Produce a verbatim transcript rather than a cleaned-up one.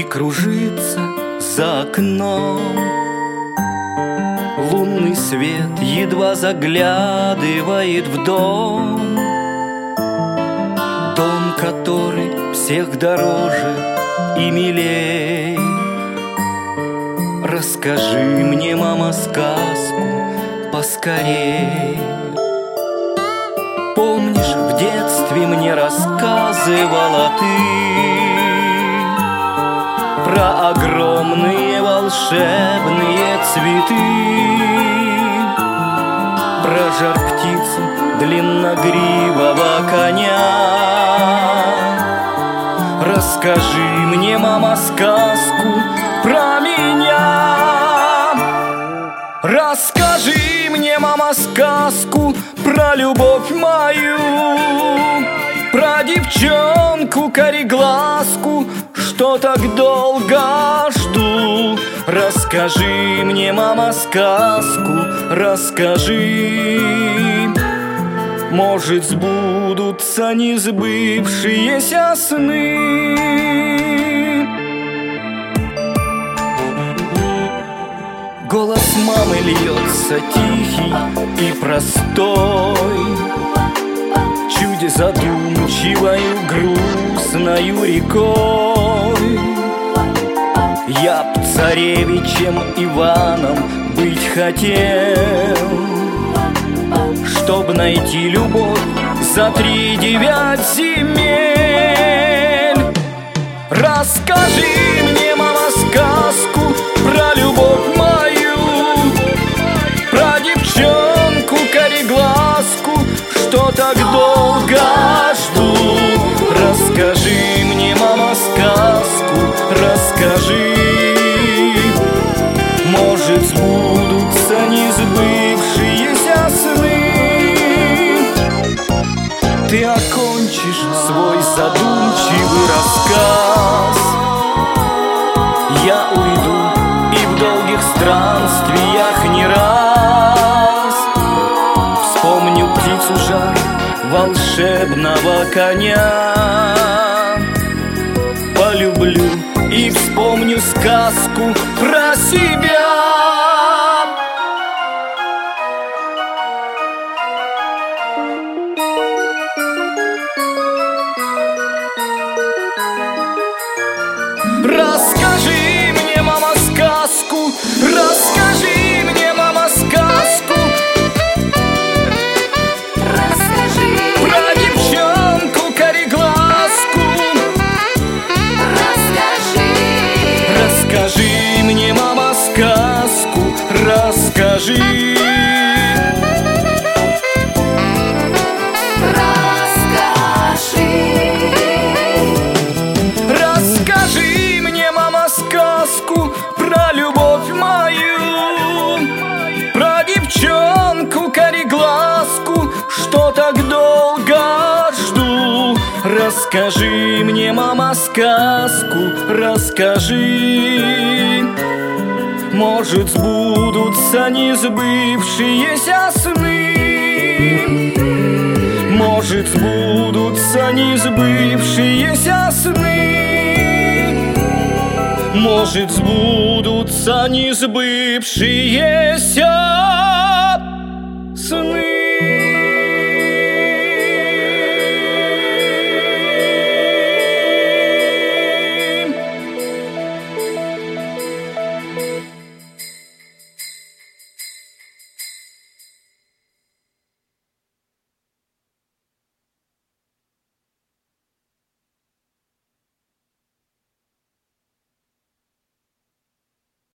и кружится за окном. Лунный свет едва заглядывает в дом, дом, который всех дороже и милей. Расскажи мне, мама, сказку поскорей. Помнишь, в детстве мне рассказывала ты про огромные волшебные цветы, про жар-птицу длинногривого коня. Расскажи мне, мама, сказку про меня. Расскажи мне, мама, сказку про любовь мою, про девчонку кореглазку, что так долго жду. Расскажи мне, мама, сказку, расскажи. Может, сбудутся несбывшиеся сны. Голос мамы льется тихий и простой, чуть задумчивою грустною рекой. Я б царевичем Иваном быть хотел, чтоб найти любовь за три девять земель. Расскажи мне, мама, сказку про любовь мою, про девчонку кореглазку, что так долго жду. Расскажи мне, мама, сказку, расскажи. Может, сбудутся несбывшиеся сны. Ты окончишь свой задумчивый рассказ, я уйду и в долгих странствиях не раз вспомню птицу жар волшебного коня. Полюблю и вспомню сказку про себя. Расскажи мне, мама, сказку, расскажи мне, мама, сказку. Расскажи про девчонку кореглазку. Расскажи. Расскажи мне, мама, сказку, расскажи. Расскажи мне, мама, сказку про любовь мою, про девчонку кореглазку, что так долго жду. Расскажи мне, мама, сказку, расскажи. Может, сбудутся несбывшиеся сны. Может, сбудутся несбывшиеся сны. Может, сбудутся несбывшиеся сны.